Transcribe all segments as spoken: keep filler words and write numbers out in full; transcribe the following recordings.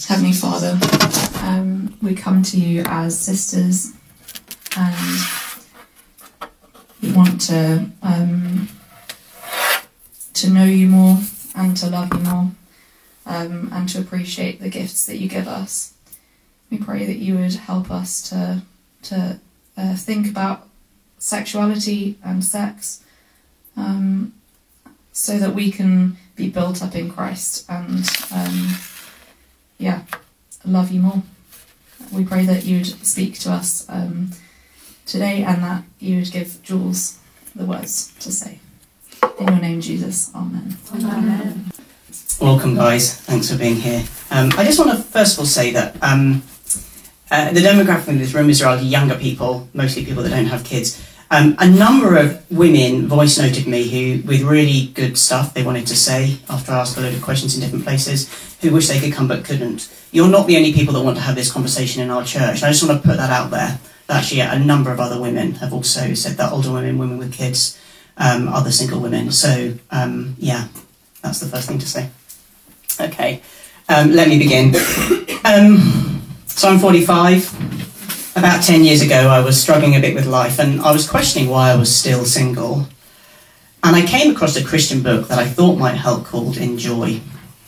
Heavenly Father, um, we come to you as sisters, and we want to um, to know you more and to love you more, um, and to appreciate the gifts that you give us. We pray that you would help us to to uh, think about sexuality and sex, um, so that we can be built up in Christ and um, yeah, love you more. We pray that you would speak to us um, today, and that you would give Jules the words to say. In your name, Jesus. Amen. Amen. Welcome, guys. Thanks for being here. Um, I just want to first of all say that um, uh, the demographic in this room is rather younger people, mostly people that don't have kids. Um, a number of women voice noted me who, with really good stuff they wanted to say after I asked a load of questions in different places, who wish they could come but couldn't. You're not the only people that want to have this conversation in our church. I just want to put that out there. Actually, a number of other women have also said that, older women, women with kids, um, other single women. So, um, yeah, that's the first thing to say. Okay, um, let me begin. Um, so I'm forty-five. About ten years ago, I was struggling a bit with life, and I was questioning why I was still single. And I came across a Christian book that I thought might help called Enjoy.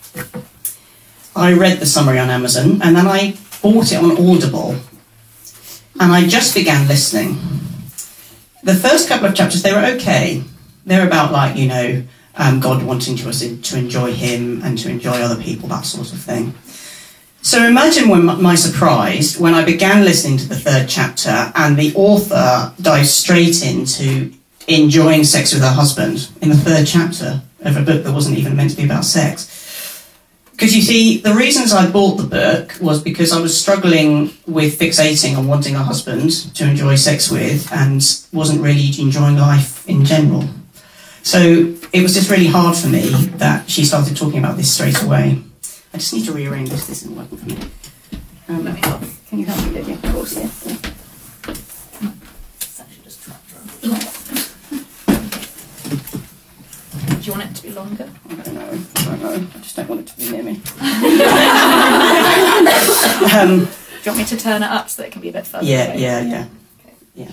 I read the summary on Amazon, and then I bought it on Audible. And I just began listening. The first couple of chapters, they were okay. They're about, like, you know, um, God wanting to us to enjoy him and to enjoy other people, that sort of thing. So imagine when my surprise when I began listening to the third chapter and the author dives straight into enjoying sex with her husband in the third chapter of a book that wasn't even meant to be about sex. Because you see, the reasons I bought the book was because I was struggling with fixating on wanting a husband to enjoy sex with and wasn't really enjoying life in general. So it was just really hard for me that she started talking about this straight away. I just need to rearrange this. This isn't working for me. Um, Let me help. Can you help me, Lydia? Of course, yeah. It's actually just trapped around. Do you want it to be longer? I don't know. I don't know. I just don't want it to be near me. um, Do you want me to turn it up so that it can be a bit further yeah, away? yeah, yeah, Okay. yeah.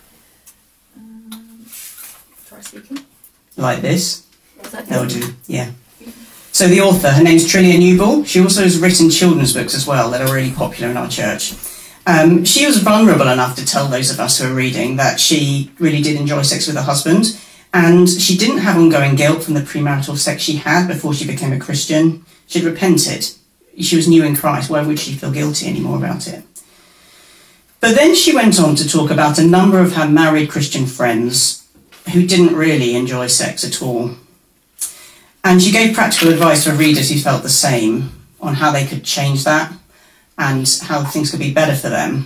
Um, try speaking. Like this. Is that That'll do. Yeah. So the author, her name's Trillia Newball. She also has written children's books as well that are really popular in our church. Um, she was vulnerable enough to tell those of us who are reading that she really did enjoy sex with her husband, and she didn't have ongoing guilt from the premarital sex she had before she became a Christian. She'd repented. She was new in Christ. Why would she feel guilty anymore about it? But then she went on to talk about a number of her married Christian friends who didn't really enjoy sex at all. And she gave practical advice for readers who felt the same on how they could change that and how things could be better for them.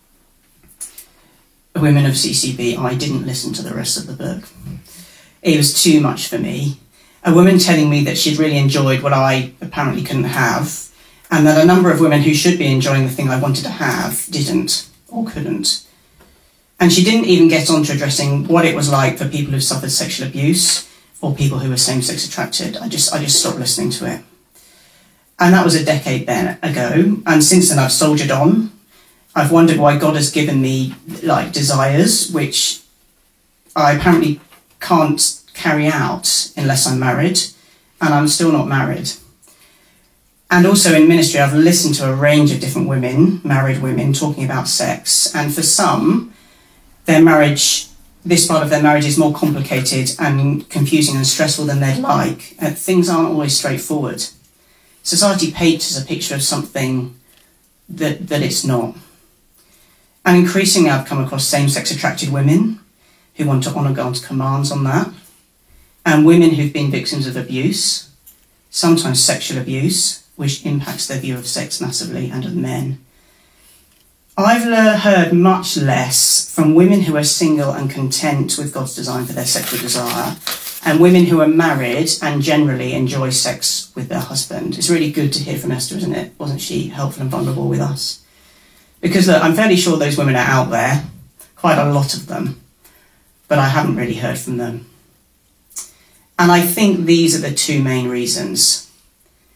Women of C C B, I didn't listen to the rest of the book. It was too much for me. A woman telling me that she'd really enjoyed what I apparently couldn't have, and that a number of women who should be enjoying the thing I wanted to have didn't or couldn't. And she didn't even get on to addressing what it was like for people who suffered sexual abuse or people who were same-sex attracted. I just I just stopped listening to it. And that was a decade then ago. And since then I've soldiered on. I've wondered why God has given me like desires which I apparently can't carry out unless I'm married. And I'm still not married. And also in ministry I've listened to a range of different women, married women, talking about sex. And for some, their marriage... this part of their marriage is more complicated and confusing and stressful than they'd like. Uh, things aren't always straightforward. Society paints us a picture of something that, that it's not. And increasingly I've come across same-sex attracted women who want to honour God's commands on that, and women who've been victims of abuse, sometimes sexual abuse, which impacts their view of sex massively, and of men. I've le- heard much less from women who are single and content with God's design for their sexual desire, and women who are married and generally enjoy sex with their husband. It's really good to hear from Esther, isn't it? Wasn't she helpful and vulnerable with us? Because look, I'm fairly sure those women are out there, quite a lot of them, but I haven't really heard from them. And I think these are the two main reasons.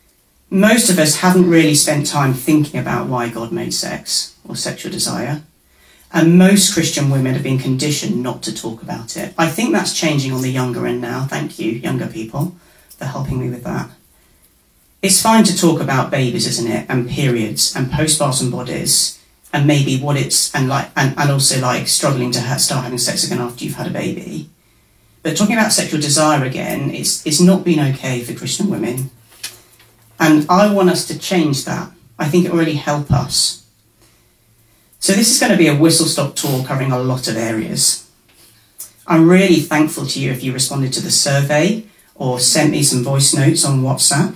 Most of us haven't really spent time thinking about why God made sex or sexual desire. And most Christian women have been conditioned not to talk about it. I think that's changing on the younger end now. Thank you, younger people, for helping me with that. It's fine to talk about babies, isn't it? And periods and postpartum bodies and maybe what it's, and like, and, and also like struggling to ha- start having sex again after you've had a baby. But talking about sexual desire again, it's, it's not been okay for Christian women. And I want us to change that. I think it will really help us. So this is going to be a whistle-stop tour covering a lot of areas. I'm really thankful to you if you responded to the survey or sent me some voice notes on WhatsApp.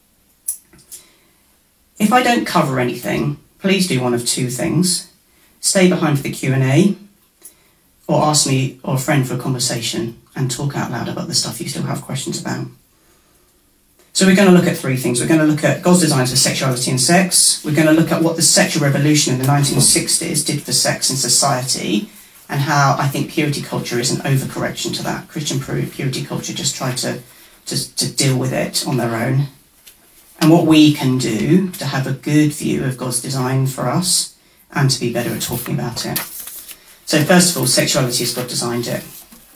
If I don't cover anything, please do one of two things. Stay behind for the Q and A or ask me or a friend for a conversation and talk out loud about the stuff you still have questions about. So we're going to look at three things. We're going to look at God's designs for sexuality and sex. We're going to look at what the sexual revolution in the nineteen sixties did for sex in society and how I think purity culture is an overcorrection to that. Christian purity culture just tried to, to, to deal with it on their own. And what we can do to have a good view of God's design for us and to be better at talking about it. So first of all, sexuality as God designed it.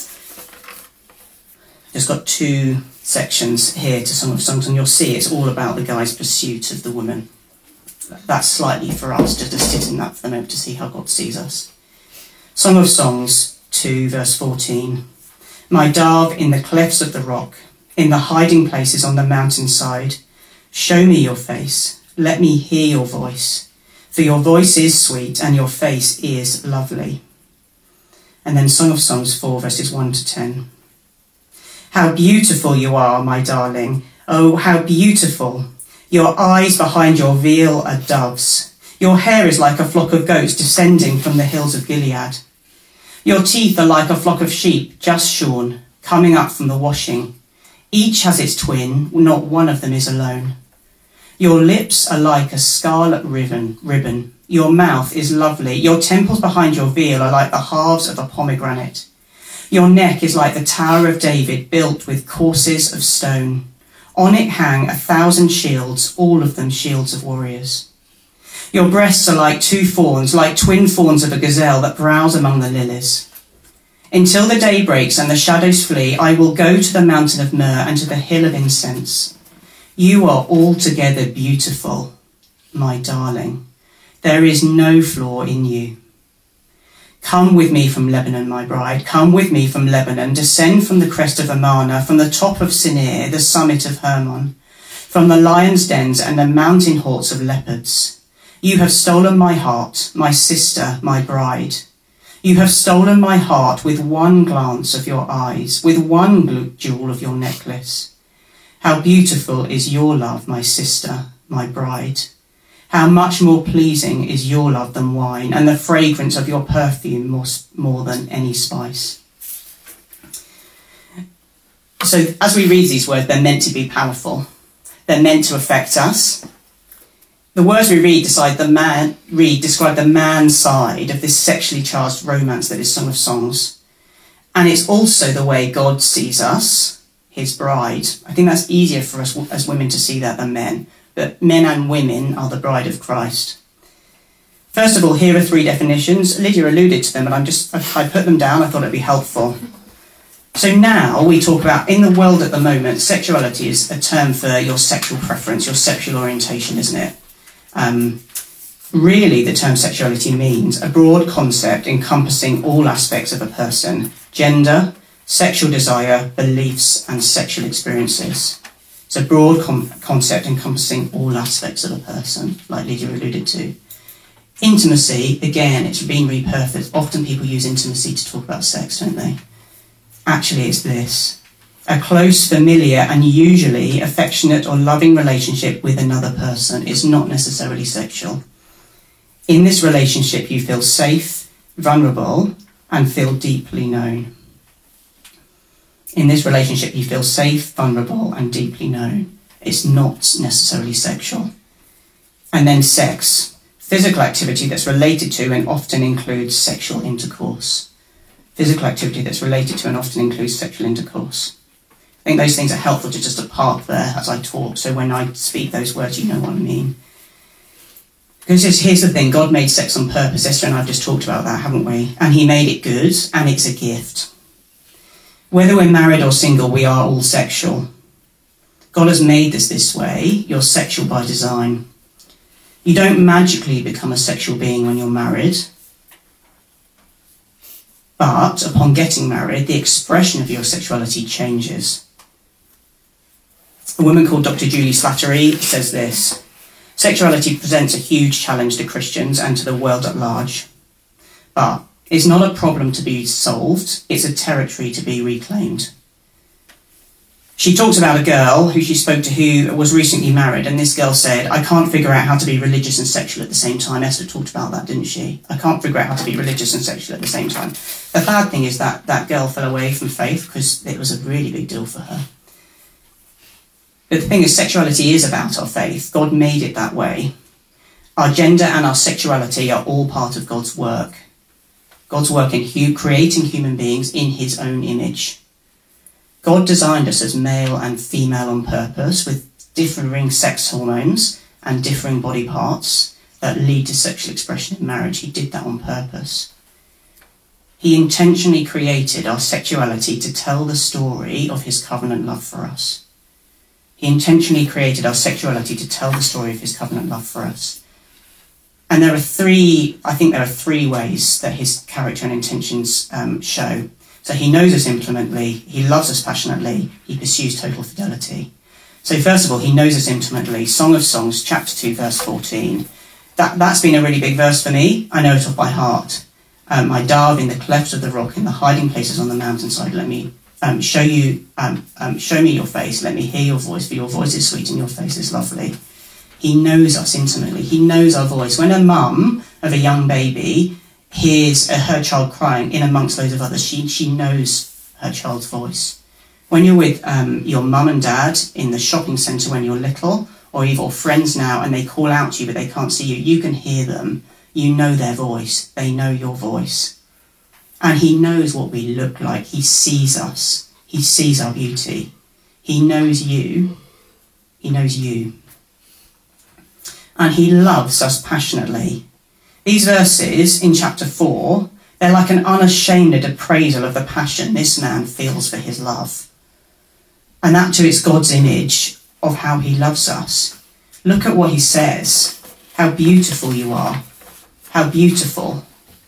Just got two sections here to Song of Songs, and you'll see it's all about the guy's pursuit of the woman. That's slightly for us just to sit in that for the moment to see how God sees us. Song of Songs two, verse fourteen. My dove in the clefts of the rock, in the hiding places on the mountainside, show me your face, let me hear your voice, for your voice is sweet and your face is lovely. And then Song of Songs four, verses one to ten. How beautiful you are, my darling. Oh, how beautiful. Your eyes behind your veil are doves. Your hair is like a flock of goats descending from the hills of Gilead. Your teeth are like a flock of sheep just shorn, coming up from the washing. Each has its twin, not one of them is alone. Your lips are like a scarlet ribbon, ribbon. Your mouth is lovely. Your temples behind your veil are like the halves of a pomegranate. Your neck is like the Tower of David, built with courses of stone. On it hang a thousand shields, all of them shields of warriors. Your breasts are like two fawns, like twin fawns of a gazelle that browse among the lilies. Until the day breaks and the shadows flee, I will go to the mountain of myrrh and to the hill of incense. You are altogether beautiful, my darling. There is no flaw in you. Come with me from Lebanon, my bride. Come with me from Lebanon. Descend from the crest of Amana, from the top of Sinir, the summit of Hermon, from the lions' dens and the mountain haunts of leopards. You have stolen my heart, my sister, my bride. You have stolen my heart with one glance of your eyes, with one jewel of your necklace. How beautiful is your love, my sister, my bride. How much more pleasing is your love than wine, and the fragrance of your perfume more, more than any spice. So as we read these words, they're meant to be powerful. They're meant to affect us. The words we read, decide the man, read describe the man's side of this sexually charged romance that is Song of Songs. And it's also the way God sees us, his bride. I think that's easier for us as women to see that than men. But men and women are the bride of Christ. First of all, here are three definitions. Lydia alluded to them, and I'm just, I put them down. I thought it'd be helpful. So now we talk about, in the world at the moment, sexuality is a term for your sexual preference, your sexual orientation, isn't it? Um, really, the term sexuality means a broad concept encompassing all aspects of a person: gender, sexual desire, beliefs, and sexual experiences. It's a broad com- concept encompassing all aspects of a person, like Lydia alluded to. Intimacy, again, it's been repurposed. Often people use intimacy to talk about sex, don't they? Actually, it's this: a close, familiar, and usually affectionate or loving relationship with another person is not necessarily sexual. In this relationship, you feel safe, vulnerable, and feel deeply known. In this relationship, you feel safe, vulnerable, and deeply known. It's not necessarily sexual. And then sex, physical activity that's related to and often includes sexual intercourse. Physical activity that's related to and often includes sexual intercourse. I think those things are helpful to just to park there as I talk, so when I speak those words, you know what I mean. Because here's the thing, God made sex on purpose. Esther and I have just talked about that, haven't we? And he made it good, and it's a gift. Whether we're married or single, we are all sexual. God has made us this way. You're sexual by design. You don't magically become a sexual being when you're married. But upon getting married, the expression of your sexuality changes. A woman called Doctor Julie Slattery says this: sexuality presents a huge challenge to Christians and to the world at large. But it's not a problem to be solved, it's a territory to be reclaimed. She talks about a girl who she spoke to who was recently married, and this girl said, I can't figure out how to be religious and sexual at the same time. Esther talked about that, didn't she? I can't figure out how to be religious and sexual at the same time. The bad thing is that that girl fell away from faith because it was a really big deal for her. But the thing is, sexuality is about our faith. God made it that way. Our gender and our sexuality are all part of God's work. God's work in hu- creating human beings in his own image. God designed us as male and female on purpose, with differing sex hormones and differing body parts that lead to sexual expression in marriage. He did that on purpose. He intentionally created our sexuality to tell the story of his covenant love for us. He intentionally created our sexuality to tell the story of his covenant love for us. And there are three, I think there are three ways that his character and intentions um, show. So he knows us intimately, he loves us passionately, he pursues total fidelity. So first of all, he knows us intimately. Song of Songs, chapter two, verse fourteen. That, that's been a really big verse for me. I know it off by heart. Um, my dove in the clefts of the rock, in the hiding places on the mountainside, let me um, show you, um, um, show me your face, let me hear your voice, for your voice is sweet and your face is lovely. He knows us intimately. He knows our voice. When a mum of a young baby hears her child crying in amongst loads of others, she she knows her child's voice. When you're with um, your mum and dad in the shopping centre when you're little, or you've got friends now and they call out to you but they can't see you, you can hear them. You know their voice. They know your voice. And he knows what we look like. He sees us. He sees our beauty. He knows you. He knows you. And he loves us passionately. These verses in chapter four, they're like an unashamed appraisal of the passion this man feels for his love. And that too is God's image of how he loves us. Look at what he says. How beautiful you are. How beautiful.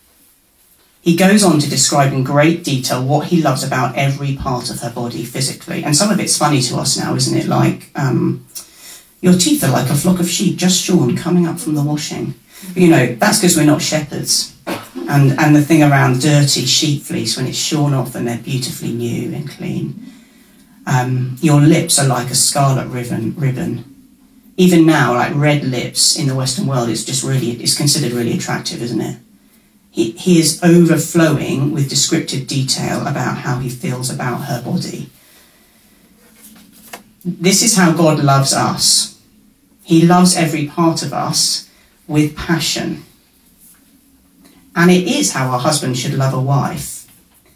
He goes on to describe in great detail what he loves about every part of her body physically. And some of it's funny to us now, isn't it? Like, um, your teeth are like a flock of sheep just shorn coming up from the washing. You know, that's because we're not shepherds. And and the thing around dirty sheep fleece, when it's shorn off and they're beautifully new and clean. Um, your lips are like a scarlet ribbon. ribbon. Even now, like red lips in the Western world is just really, it's considered really attractive, isn't it? He, he is overflowing with descriptive detail about how he feels about her body. This is how God loves us. He loves every part of us with passion. And it is how a husband should love a wife.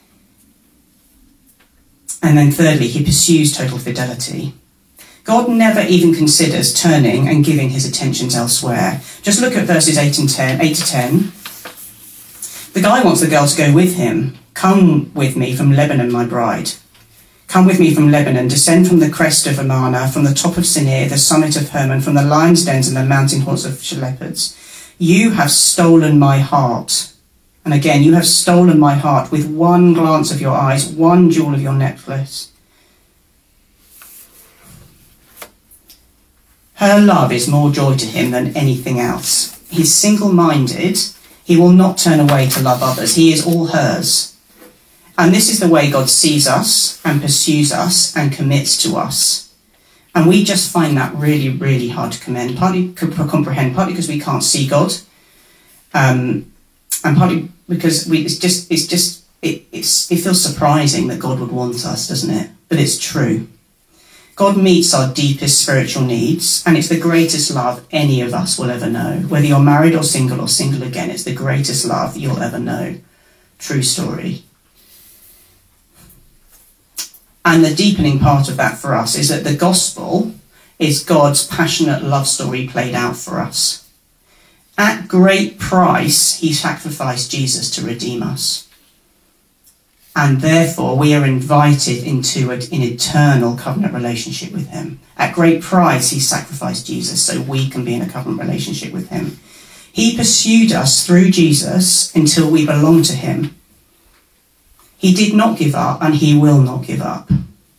And then thirdly, he pursues total fidelity. God never even considers turning and giving his attentions elsewhere. Just look at verses eight and ten, eight to ten. The guy wants the girl to go with him. Come with me from Lebanon, my bride. Come with me from Lebanon, descend from the crest of Amana, from the top of Sinir, the summit of Hermon, from the lion's dens and the mountain haunts of leopards. You have stolen my heart. And again, you have stolen my heart with one glance of your eyes, one jewel of your necklace. Her love is more joy to him than anything else. He's single-minded. He will not turn away to love others. He is all hers. And this is the way God sees us and pursues us and commits to us. And we just find that really, really hard to commend, partly comprehend, partly because we can't see God, um, and partly because we, it's just, it's just, it, it's, it feels surprising that God would want us, doesn't it? But it's true. God meets our deepest spiritual needs, and it's the greatest love any of us will ever know. Whether you're married or single or single again, it's the greatest love you'll ever know. True story. And the deepening part of that for us is that the gospel is God's passionate love story played out for us. At great price, he sacrificed Jesus to redeem us. And therefore, we are invited into an eternal covenant relationship with him. At great price, he sacrificed Jesus so we can be in a covenant relationship with him. He pursued us through Jesus until we belong to him. He did not give up, and he will not give up.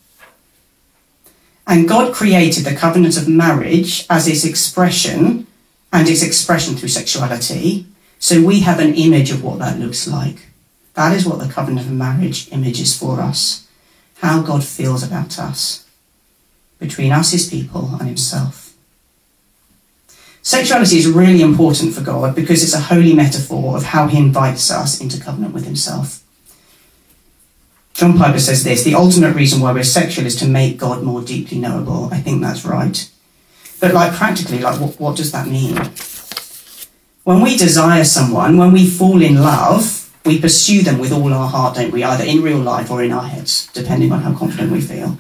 And God created the covenant of marriage as its expression, and its expression through sexuality, so we have an image of what that looks like. That is what the covenant of marriage image is for us. How God feels about us, between us, his people, and himself. Sexuality is really important for God because it's a holy metaphor of how he invites us into covenant with himself. John Piper says this: the ultimate reason why we're sexual is to make God more deeply knowable. I think that's right. But like practically, like what, what does that mean? When we desire someone, when we fall in love, we pursue them with all our heart, don't we? Either in real life or in our heads, depending on how confident we feel.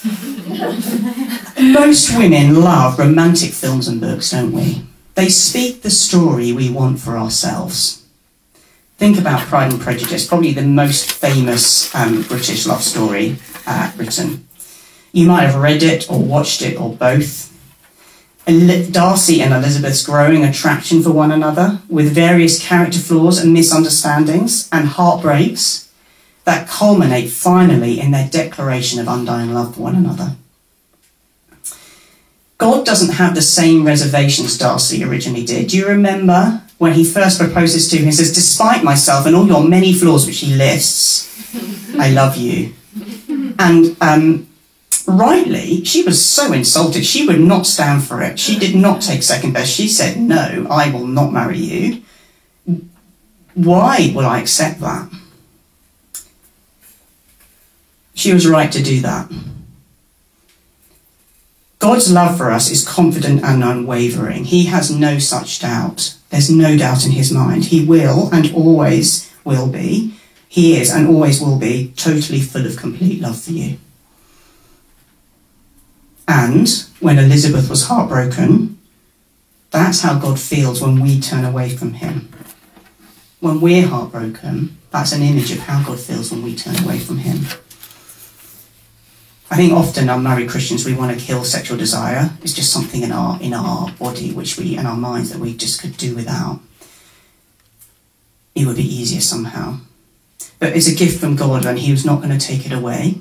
Most women love romantic films and books, don't we? They speak the story we want for ourselves. Think about Pride and Prejudice, probably the most famous um, British love story uh, written. You might have read it or watched it or both. Darcy and Elizabeth's growing attraction for one another, with various character flaws and misunderstandings and heartbreaks that culminate finally in their declaration of undying love for one another. God doesn't have the same reservations Darcy originally did. Do you remember when he first proposes to him? He says, despite myself and all your many flaws, which he lists, I love you. And um, rightly, she was so insulted. She would not stand for it. She did not take second best. She said, no, I will not marry you. Why will I accept that? She was right to do that. God's love for us is confident and unwavering. He has no such doubt. There's no doubt in his mind. He will and always will be. He is and always will be totally full of complete love for you. And when Elizabeth was heartbroken, that's how God feels when we turn away from him. When we're heartbroken, that's an image of how God feels when we turn away from him. I think often unmarried Christians, we want to kill sexual desire. It's just something in our in our body, which we in our minds that we just could do without. It would be easier somehow. But it's a gift from God, and he was not going to take it away.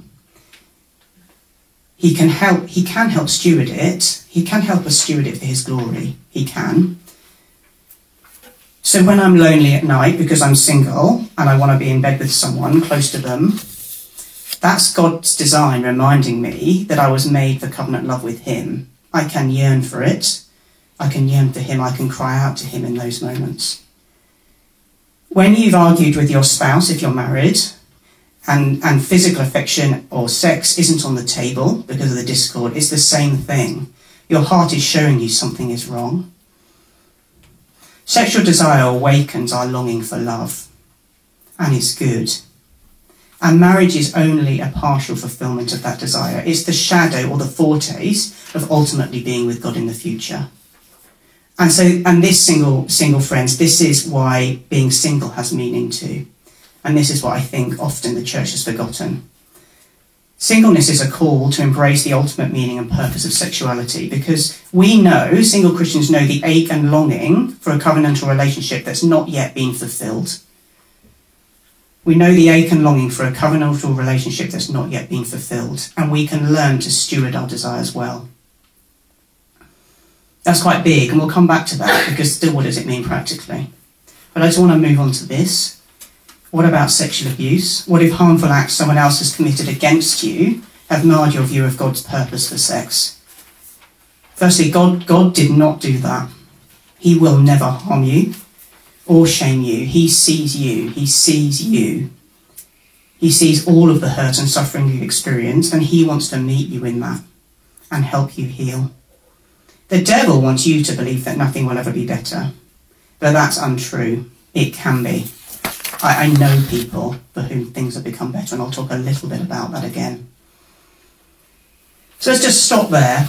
He can help, he can help steward it. He can help us steward it for his glory. He can. So when I'm lonely at night because I'm single and I want to be in bed with someone close to them, that's God's design reminding me that I was made for covenant love with him. I can yearn for it. I can yearn for him. I can cry out to him in those moments. When you've argued with your spouse, if you're married, and, and physical affection or sex isn't on the table because of the discord, it's the same thing. Your heart is showing you something is wrong. Sexual desire awakens our longing for love, and it's good. And marriage is only a partial fulfillment of that desire. It's the shadow or the foretaste of ultimately being with God in the future. And so, and this single, single friends, this is why being single has meaning too. And this is what I think often the church has forgotten. Singleness is a call to embrace the ultimate meaning and purpose of sexuality, because we know, single Christians know, the ache and longing for a covenantal relationship that's not yet been fulfilled. We know the ache and longing for a covenantal relationship that's not yet been fulfilled, and we can learn to steward our desires well. That's quite big, and we'll come back to that, because still what does it mean practically? But I just want to move on to this. What about sexual abuse? What if harmful acts someone else has committed against you have marred your view of God's purpose for sex? Firstly, God, God did not do that. He will never harm you or shame you. He sees you. He sees you. He sees all of the hurt and suffering you've experienced, and he wants to meet you in that and help you heal. The devil wants you to believe that nothing will ever be better, but that's untrue. It can be. I, I know people for whom things have become better, and I'll talk a little bit about that again. So let's just stop there.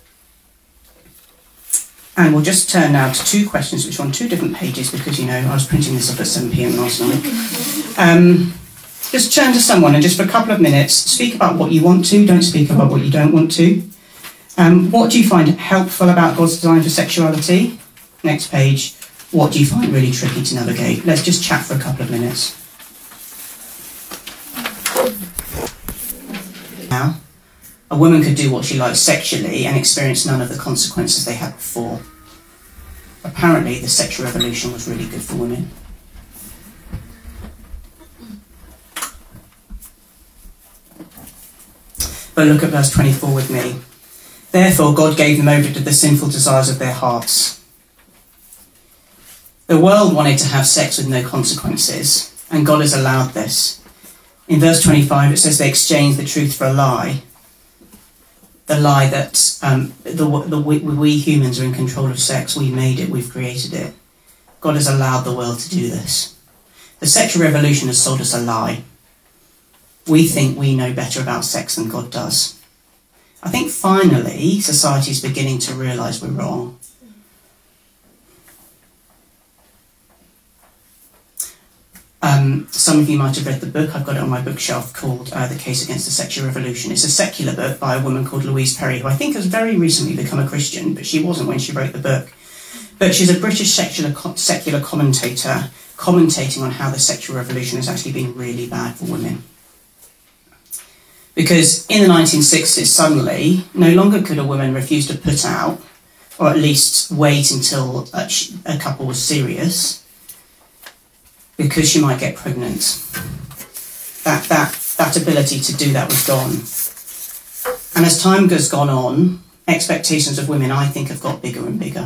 And we'll just turn now to two questions which are on two different pages because, you know, I was printing this up at seven p m last night. Um, just turn to someone and just for a couple of minutes, speak about what you want to, don't speak about what you don't want to. Um, what do you find helpful about God's design for sexuality? Next page. What do you find really tricky to navigate? Let's just chat for a couple of minutes. Now, a woman could do what she likes sexually and experience none of the consequences they had before. Apparently, the sexual revolution was really good for women. But look at verse twenty-four with me. Therefore, God gave them over to the sinful desires of their hearts. The world wanted to have sex with no consequences, and God has allowed this. In verse twenty-five, it says they exchanged the truth for a lie. The lie that um, the, the, we, we humans are in control of sex. We made it, we've created it. God has allowed the world to do this. The sexual revolution has sold us a lie. We think we know better about sex than God does. I think finally society is beginning to realise we're wrong. Um, some of you might have read the book. I've got it on my bookshelf called uh, The Case Against the Sexual Revolution. It's a secular book by a woman called Louise Perry, who I think has very recently become a Christian, but she wasn't when she wrote the book. But she's a British secular, secular commentator commentating on how the sexual revolution has actually been really bad for women. Because in the nineteen sixties, suddenly, no longer could a woman refuse to put out, or at least wait until a, a couple was serious, because she might get pregnant. That, that, that ability to do that was gone. And as time has gone on, expectations of women, I think, have got bigger and bigger.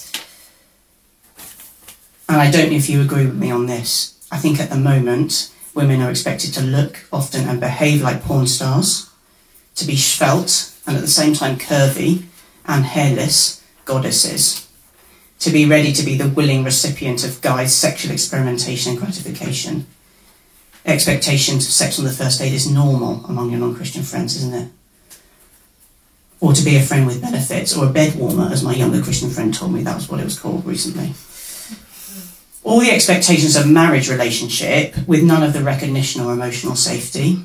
And I don't know if you agree with me on this. I think at the moment, women are expected to look often and behave like porn stars, to be svelte and at the same time curvy and hairless goddesses, to be ready to be the willing recipient of guys' sexual experimentation and gratification. Expectations of sex on the first date is normal among your non-Christian friends, isn't it? Or to be a friend with benefits, or a bed warmer, as my younger Christian friend told me, that was what it was called recently. All the expectations of marriage relationship with none of the recognition or emotional safety.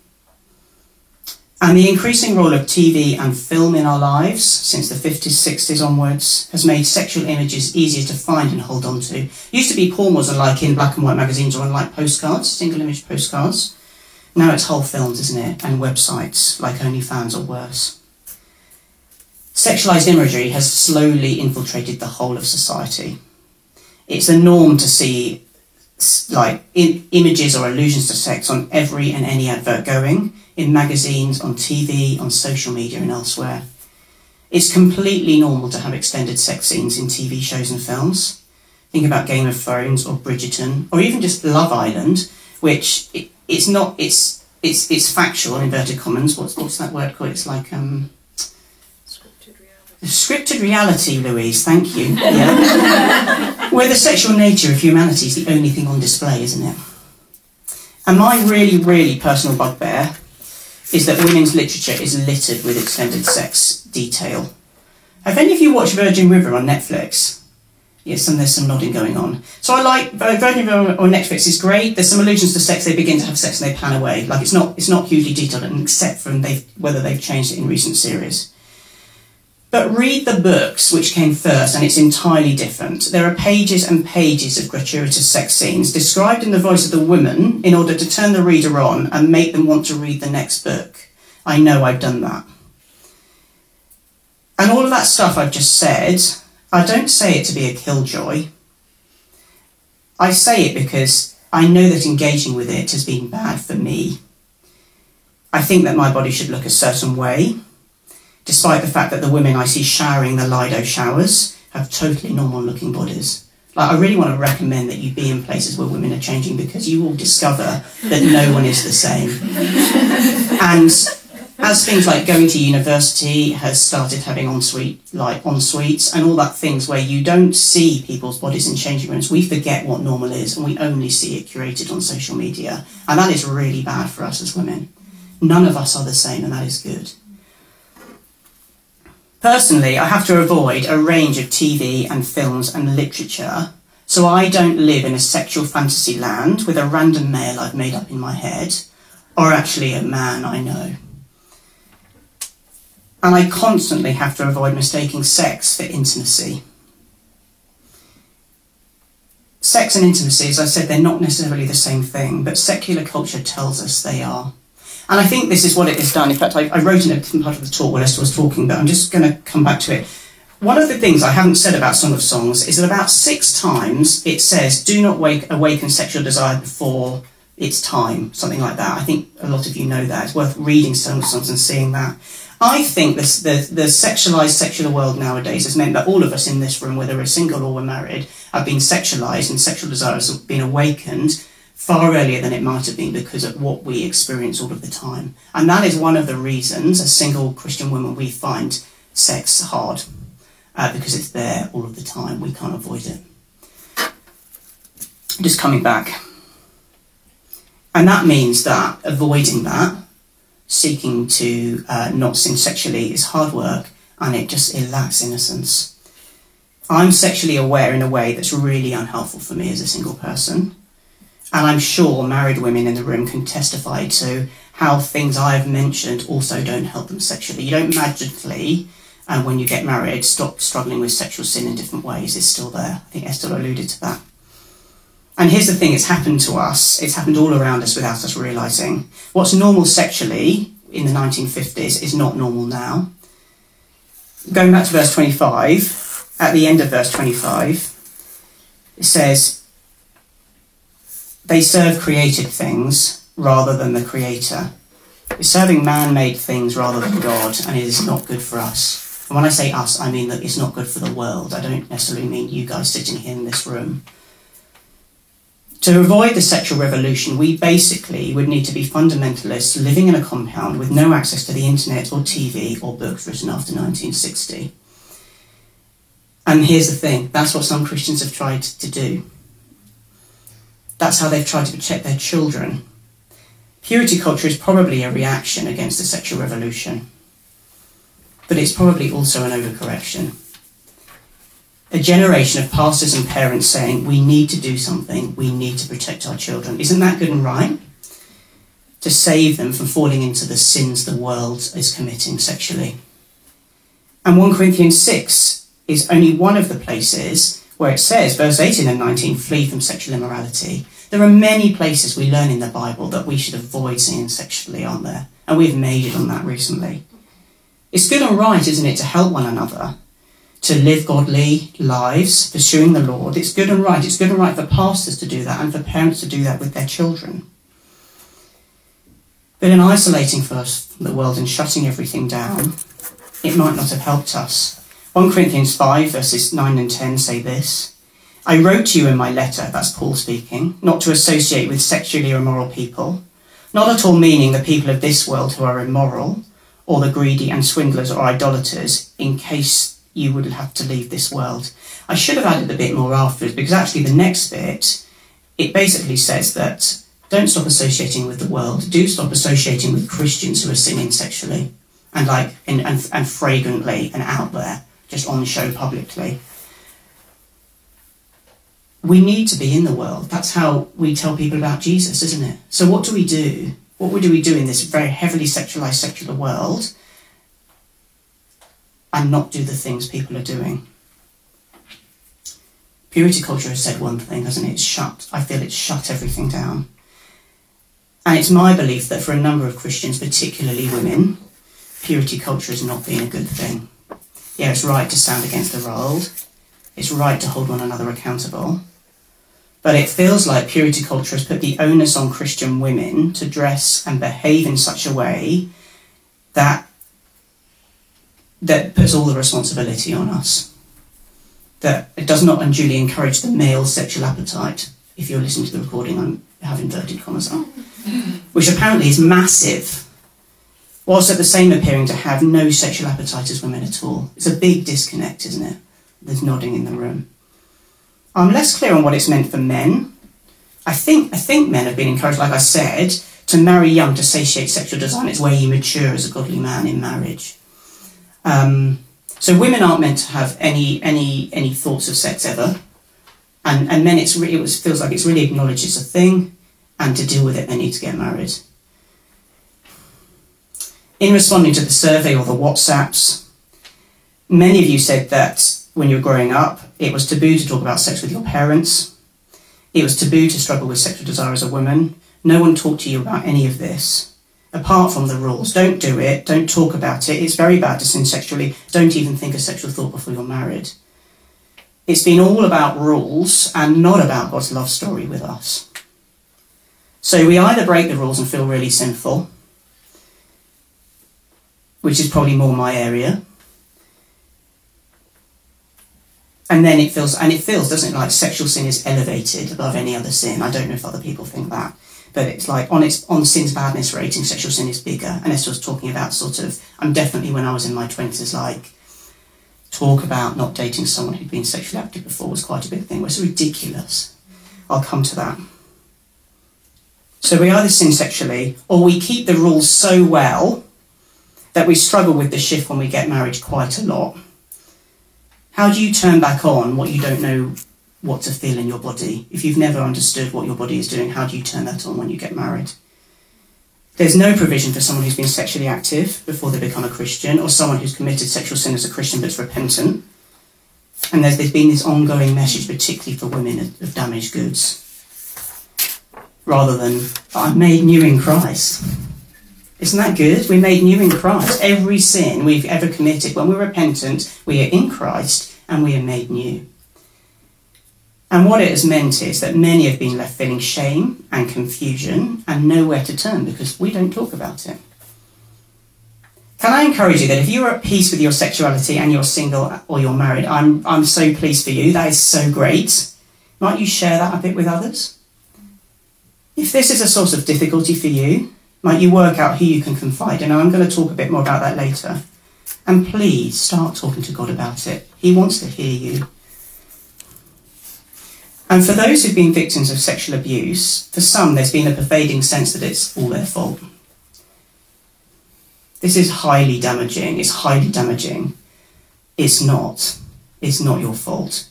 And the increasing role of T V and film in our lives since the fifties, sixties onwards has made sexual images easier to find and hold on to. It used to be porn was like in black and white magazines or on like postcards, single image postcards. Now it's whole films, isn't it? And websites like OnlyFans or worse. Sexualised imagery has slowly infiltrated the whole of society. It's the norm to see like in, images or allusions to sex on every and any advert going, in magazines, on T V, on social media and elsewhere. It's completely normal to have extended sex scenes in T V shows and films. Think about Game of Thrones or Bridgerton, or even just Love Island, which it, it's not, it's it's it's factual, in inverted commas. What's what's that word called? It's like um scripted reality. Scripted reality, Louise, thank you. Yeah. Where the sexual nature of humanity is the only thing on display, isn't it? And my really, really personal bugbear is that women's literature is littered with extended sex detail. Have any of you watched Virgin River on Netflix? Yes, and there's some nodding going on. So I like Virgin River on Netflix is great. There's some allusions to sex. They begin to have sex and they pan away. Like it's not, it's not hugely detailed, except from they've, whether they've changed it in recent series. But read the books which came first, and it's entirely different. There are pages and pages of gratuitous sex scenes described in the voice of the woman in order to turn the reader on and make them want to read the next book. I know I've done that. And all of that stuff I've just said, I don't say it to be a killjoy. I say it because I know that engaging with it has been bad for me. I think that my body should look a certain way, despite the fact that the women I see showering the Lido showers have totally normal looking bodies. Like, I really want to recommend that you be in places where women are changing, because you will discover that no one is the same. And as things like going to university has started having ensuite, like en-suites and all that things where you don't see people's bodies in changing rooms, we forget what normal is and we only see it curated on social media. And that is really bad for us as women. None of us are the same, and that is good. Personally, I have to avoid a range of T V and films and literature, so I don't live in a sexual fantasy land with a random male I've made up in my head, or actually a man I know. And I constantly have to avoid mistaking sex for intimacy. Sex and intimacy, as I said, they're not necessarily the same thing, but secular culture tells us they are. And I think this is what it has done. In fact, I, I wrote in a different part of the talk while Esther was talking, but I'm just going to come back to it. One of the things I haven't said about Song of Songs is that about six times it says, do not wake, awaken sexual desire before it's time, something like that. I think a lot of you know that. It's worth reading Song of Songs and seeing that. I think this, the, the sexualised secular world nowadays has meant that all of us in this room, whether we're single or we're married, have been sexualised and sexual desires have been awakened far earlier than it might have been because of what we experience all of the time. And that is one of the reasons, as single Christian women, we find sex hard, uh, because it's there all of the time. We can't avoid it. Just coming back. And that means that avoiding that, seeking to uh, not sin sexually, is hard work, and it just it lacks innocence. I'm sexually aware in a way that's really unhelpful for me as a single person. And I'm sure married women in the room can testify to how things I've mentioned also don't help them sexually. You don't magically, uh, when you get married, stop struggling with sexual sin in different ways. It's still there. I think Esther alluded to that. And here's the thing, it's happened to us. It's happened all around us without us realising. What's normal sexually in the nineteen fifties is not normal now. Going back to verse twenty-five, at the end of verse twenty-five, it says, they serve created things rather than the Creator. We're serving man-made things rather than God, and it is not good for us. And when I say us, I mean that it's not good for the world. I don't necessarily mean you guys sitting here in this room. To avoid the sexual revolution, we basically would need to be fundamentalists living in a compound with no access to the internet or T V or books written after nineteen sixty. And here's the thing, that's what some Christians have tried to do. That's how they've tried to protect their children. Purity culture is probably a reaction against the sexual revolution, but it's probably also an overcorrection. A generation of pastors and parents saying, we need to do something, we need to protect our children. Isn't that good and right? To save them from falling into the sins the world is committing sexually. And First Corinthians six is only one of the places where it says, verse eighteen and nineteen, flee from sexual immorality. There are many places we learn in the Bible that we should avoid sinning sexually, aren't there? And we've majored on that recently. It's good and right, isn't it, to help one another, to live godly lives, pursuing the Lord. It's good and right. It's good and right for pastors to do that and for parents to do that with their children. But in isolating first from the world and shutting everything down, it might not have helped us. First Corinthians five, verses nine and ten say this, I wrote to you in my letter, that's Paul speaking, not to associate with sexually immoral people, not at all meaning the people of this world who are immoral, or the greedy and swindlers or idolaters, in case you would have to leave this world. I should have added a bit more afterwards, because actually the next bit, it basically says that don't stop associating with the world, do stop associating with Christians who are sinning sexually, and like and, and, and fragrantly and out there, just on show publicly. We need to be in the world. That's how we tell people about Jesus, isn't it? So what do we do? What do we do in this very heavily sexualized secular world and not do the things people are doing? Purity culture has said one thing, hasn't it? It's shut. I feel it's shut everything down. And it's my belief that for a number of Christians, particularly women, purity culture has not been a good thing. Yeah, it's right to stand against the world. It's right to hold one another accountable. But it feels like purity culture has put the onus on Christian women to dress and behave in such a way that, that puts all the responsibility on us. That it does not unduly encourage the male sexual appetite. If you're listening to the recording, I'm have inverted commas on. Which apparently is massive, whilst at the same appearing to have no sexual appetite as women at all. It's a big disconnect, isn't it? There's nodding in the room. I'm less clear on what it's meant for men. I think I think men have been encouraged, like I said, to marry young to satiate sexual desire. It's where you mature as a godly man in marriage. Um, So women aren't meant to have any any any thoughts of sex ever, and and men it's really, it was, feels like it's really acknowledged it's a thing, and to deal with it they need to get married. In responding to the survey or the WhatsApps, many of you said that when you were growing up, it was taboo to talk about sex with your parents. It was taboo to struggle with sexual desire as a woman. No one talked to you about any of this. Apart from the rules, don't do it, don't talk about it, it's very bad to sin sexually, don't even think a sexual thought before you're married. It's been all about rules and not about God's love story with us. So we either break the rules and feel really sinful, which is probably more my area, and then it feels, and it feels, doesn't it, like sexual sin is elevated above any other sin. I don't know if other people think that. But it's like on its on sin's badness rating, sexual sin is bigger. And Esther was talking about sort of, I'm definitely when I was in my twenties, like talk about not dating someone who'd been sexually active before was quite a big thing. It was ridiculous. I'll come to that. So we either sin sexually or we keep the rules so well that we struggle with the shift when we get married quite a lot. How do you turn back on what you don't know what to feel in your body? If you've never understood what your body is doing, how do you turn that on when you get married? There's no provision for someone who's been sexually active before they become a Christian, or someone who's committed sexual sin as a Christian but's repentant. And there's, there's been this ongoing message, particularly for women, of, of damaged goods, rather than, I'm made new in Christ. Isn't that good? We're made new in Christ. Every sin we've ever committed, when we're repentant, we are in Christ and we are made new. And what it has meant is that many have been left feeling shame and confusion and nowhere to turn because we don't talk about it. Can I encourage you that if you're at peace with your sexuality and you're single or you're married, I'm, I'm so pleased for you. That is so great. Might you share that a bit with others? If this is a source of difficulty for you, might you work out who you can confide in? And I'm going to talk a bit more about that later. And please start talking to God about it. He wants to hear you. And for those who've been victims of sexual abuse, for some there's been a pervading sense that it's all their fault. This is highly damaging. It's highly damaging. It's not. It's not your fault.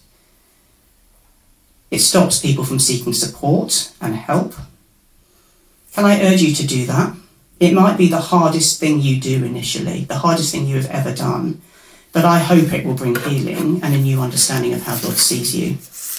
It stops people from seeking support and help. Can I urge you to do that? It might be the hardest thing you do initially, the hardest thing you have ever done, but I hope it will bring healing and a new understanding of how God sees you.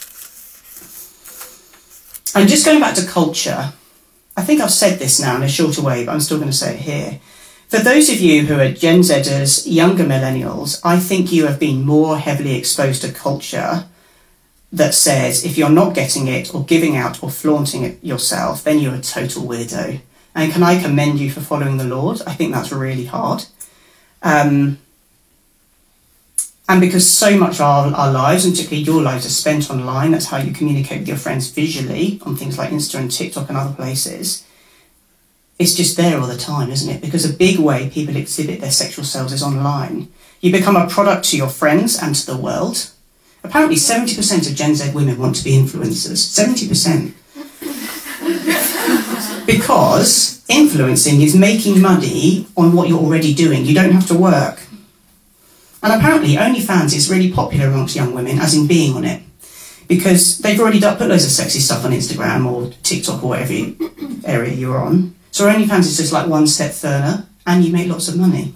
And just going back to culture, I think I've said this now in a shorter way, but I'm still going to say it here. For those of you who are Gen Zers, younger millennials, I think you have been more heavily exposed to culture that says if you're not getting it or giving out or flaunting it yourself, then you're a total weirdo. And can I commend you for following the Lord? I think that's really hard. Um, and because so much of our, our lives, and particularly your lives, are spent online, that's how you communicate with your friends visually on things like Insta and TikTok and other places. It's just there all the time, isn't it? Because a big way people exhibit their sexual selves is online. You become a product to your friends and to the world. Apparently seventy percent of Gen Z women want to be influencers. seventy percent. Because influencing is making money on what you're already doing. You don't have to work. And apparently OnlyFans is really popular amongst young women, as in being on it. Because they've already done, put loads of sexy stuff on Instagram or TikTok or whatever area you're on. So OnlyFans is just like one step further, and you make lots of money.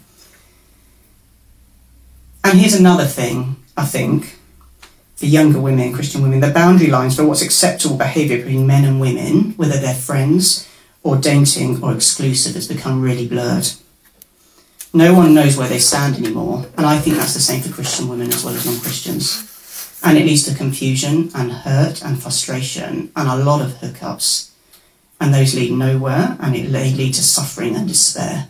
And here's another thing, I think, for younger women, Christian women, the boundary lines for what's acceptable behaviour between men and women, whether they're friends or dating or exclusive, has become really blurred. No one knows where they stand anymore, and I think that's the same for Christian women as well as non-Christians. And it leads to confusion and hurt and frustration and a lot of hookups. And those lead nowhere, and it they lead to suffering and despair.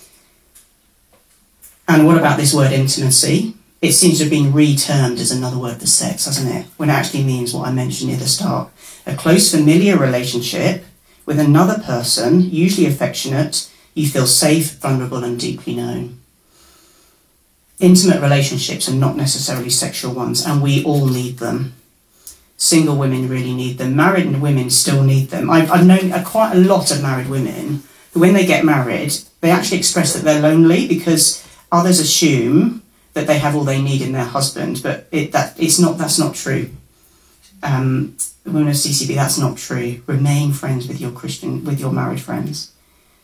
And what about this word intimacy? It seems to have been re-termed as another word for sex, hasn't it? When it actually means what I mentioned near the start. A close familiar relationship with another person, usually affectionate, you feel safe, vulnerable and deeply known. Intimate relationships are not necessarily sexual ones, and we all need them. Single women really need them. Married women still need them. I've, I've known quite a lot of married women who, when they get married, they actually express that they're lonely because others assume that they have all they need in their husband, but it, that it's not. That's not true. Um, women of C C B, that's not true. Remain friends with your Christian, with your married friends.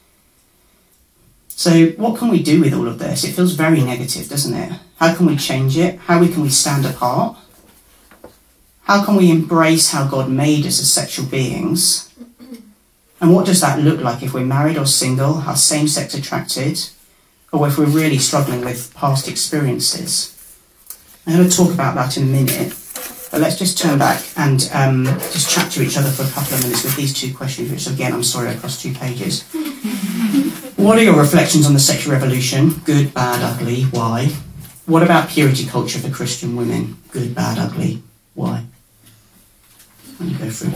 So what can we do with all of this? It feels very negative, doesn't it? How can we change it? How can we stand apart? How can we embrace how God made us as sexual beings? And what does that look like if we're married or single, are same-sex attracted, or if we're really struggling with past experiences? I'm going to talk about that in a minute, but let's just turn back and um, just chat to each other for a couple of minutes with these two questions, which again, I'm sorry, across two pages. What are your reflections on the sexual revolution? Good, bad, ugly. Why? What about purity culture for Christian women? Good, bad, ugly. Why? Let me go through.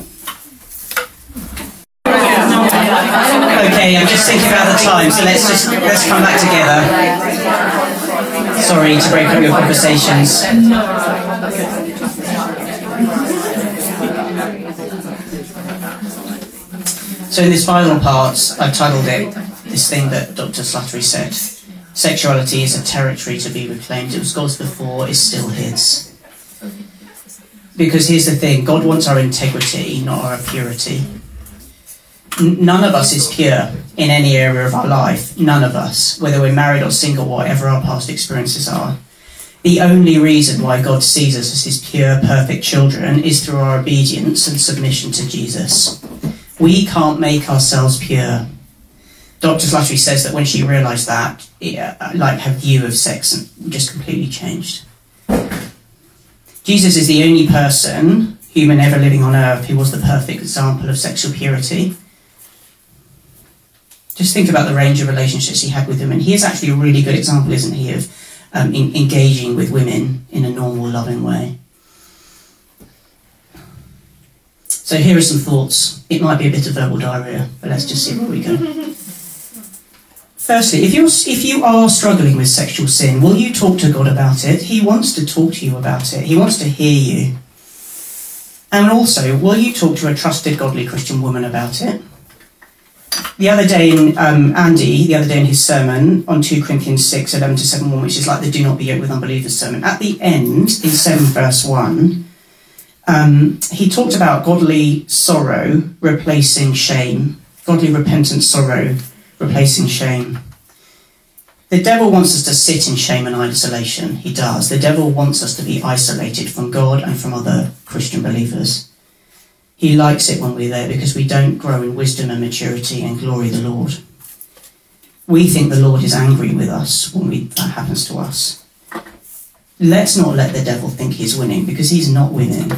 Okay, I'm just thinking about the time, so let's just let's come back together. Sorry to break up your conversations. So in this final part, I've titled it this thing that Doctor Slattery said: sexuality is a territory to be reclaimed. It was God's before, it's still his. Because here's the thing, God wants our integrity, not our purity. N- none of us is pure in any area of our life. None of us, whether we're married or single, whatever our past experiences are. The only reason why God sees us as his pure, perfect children is through our obedience and submission to Jesus. We can't make ourselves pure. Doctor Slattery says that when she realised that, it, uh, like her view of sex just completely changed. Jesus is the only person, human ever living on earth, who was the perfect example of sexual purity. Just think about the range of relationships he had with women. He is actually a really good example, isn't he, of um, in, engaging with women in a normal, loving way. So here are some thoughts. It might be a bit of verbal diarrhea, but let's just see where we go. Firstly, if you're if you are struggling with sexual sin, will you talk to God about it? He wants to talk to you about it. He wants to hear you. And also, will you talk to a trusted, godly Christian woman about it? The other day, in, um, Andy, the other day in his sermon on two Corinthians six, eleven to seven one, which is like the do not be yoked with unbelievers sermon, at the end, in seven verse one, um, he talked about godly sorrow replacing shame, godly repentant sorrow replacing shame. The devil wants us to sit in shame and isolation. He does. The devil wants us to be isolated from God and from other Christian believers. He likes it when we're there because we don't grow in wisdom and maturity and glory the Lord. We think the Lord is angry with us when we, that happens to us. Let's not let the devil think he's winning, because he's not winning.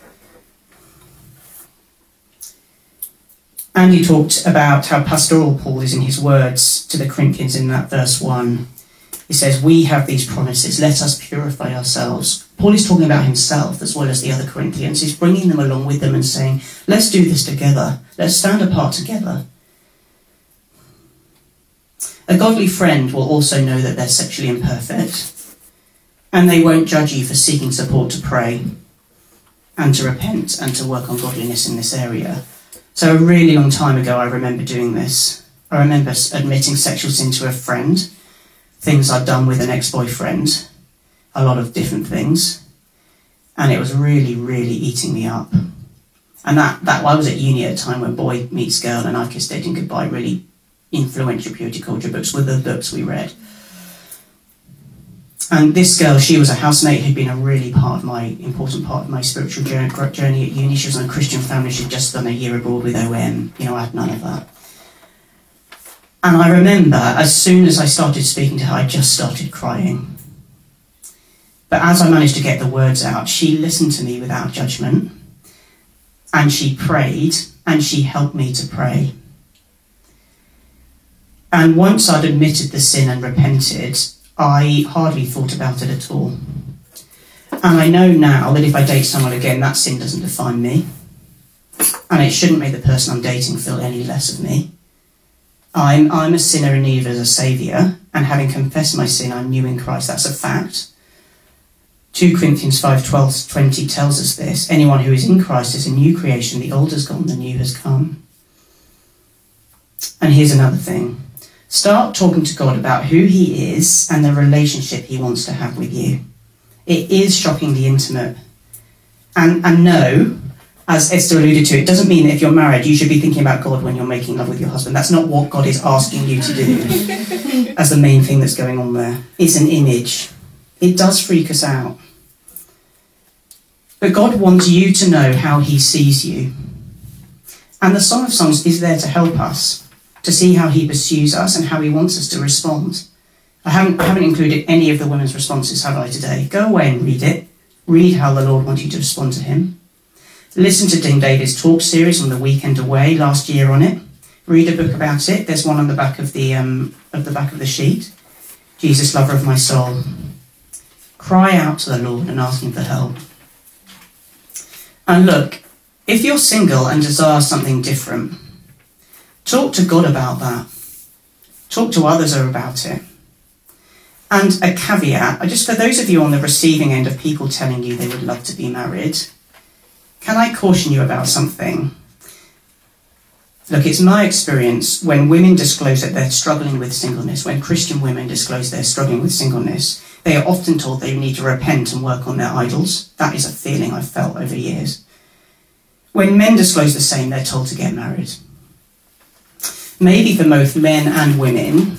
Andy talked about how pastoral Paul is in his words to the Corinthians in that verse one. He says, we have these promises, let us purify ourselves. Paul is talking about himself as well as the other Corinthians. He's bringing them along with them and saying, let's do this together. Let's stand apart together. A godly friend will also know that they're sexually imperfect, and they won't judge you for seeking support to pray and to repent and to work on godliness in this area. So a really long time ago, I remember doing this. I remember admitting sexual sin to a friend, things I'd done with an ex-boyfriend, a lot of different things, and it was really, really eating me up. And that, that I was at uni at a time when Boy Meets Girl and I Kissed Dating Goodbye, really influential purity culture books, were the books we read. And this girl, she was a housemate who'd been a really part of my, important part of my spiritual journey, journey at uni. She was in a Christian family. She'd just done a year abroad with O M. You know, I had none of that. And I remember, as soon as I started speaking to her, I just started crying. But as I managed to get the words out, she listened to me without judgment. And she prayed, and she helped me to pray. And once I'd admitted the sin and repented, I hardly thought about it at all. And I know now that if I date someone again, that sin doesn't define me. And it shouldn't make the person I'm dating feel any less of me. I'm, I'm a sinner in need of a saviour, and having confessed my sin, I'm new in Christ. That's a fact. two Corinthians five, twelve to twenty tells us this. Anyone who is in Christ is a new creation. The old has gone, the new has come. And here's another thing. Start talking to God about who he is and the relationship he wants to have with you. It is shockingly intimate. And, and no, as Esther alluded to, it doesn't mean that if you're married, you should be thinking about God when you're making love with your husband. That's not what God is asking you to do as the main thing that's going on there. It's an image. It does freak us out. But God wants you to know how he sees you. And the Song of Songs is there to help us, to see how he pursues us and how he wants us to respond. I haven't, I haven't included any of the women's responses, have I, today? Go away and read it. Read how the Lord wants you to respond to him. Listen to Dean David's talk series on the weekend away last year on it. Read a book about it. There's one on the back of the um, of the back of the sheet. Jesus, lover of my soul. Cry out to the Lord and ask him for help. And look, if you're single and desire something different, talk to God about that. Talk to others about it. And a caveat, just for those of you on the receiving end of people telling you they would love to be married, can I caution you about something? Look, it's my experience when women disclose that they're struggling with singleness, when Christian women disclose they're struggling with singleness, they are often told they need to repent and work on their idols. That is a feeling I've felt over years. When men disclose the same, they're told to get married. Maybe for both men and women,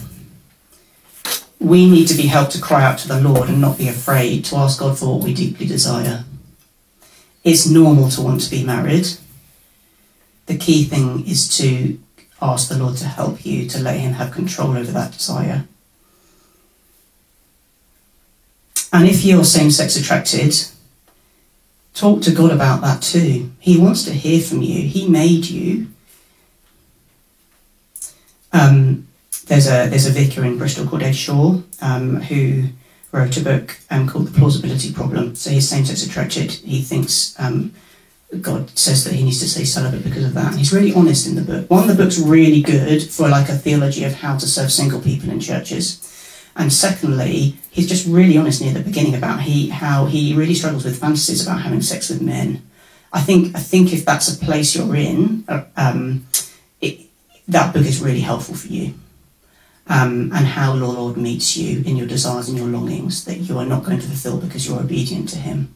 we need to be helped to cry out to the Lord and not be afraid to ask God for what we deeply desire. It's normal to want to be married. The key thing is to ask the Lord to help you, to let him have control over that desire. And if you're same-sex attracted, talk to God about that too. He wants to hear from you. He made you. Um, there's a there's a vicar in Bristol called Ed Shaw um, who wrote a book um, called The Plausibility Problem. So he's same-sex attracted. He thinks um, God says that he needs to stay celibate because of that. And he's really honest in the book. One, the book's really good for like a theology of how to serve single people in churches. And secondly, he's just really honest near the beginning about he how he really struggles with fantasies about having sex with men. I think I think if that's a place you're in, uh, um, it, that book is really helpful for you. Um, and how the Lord meets you in your desires and your longings that you are not going to fulfill because you're obedient to him.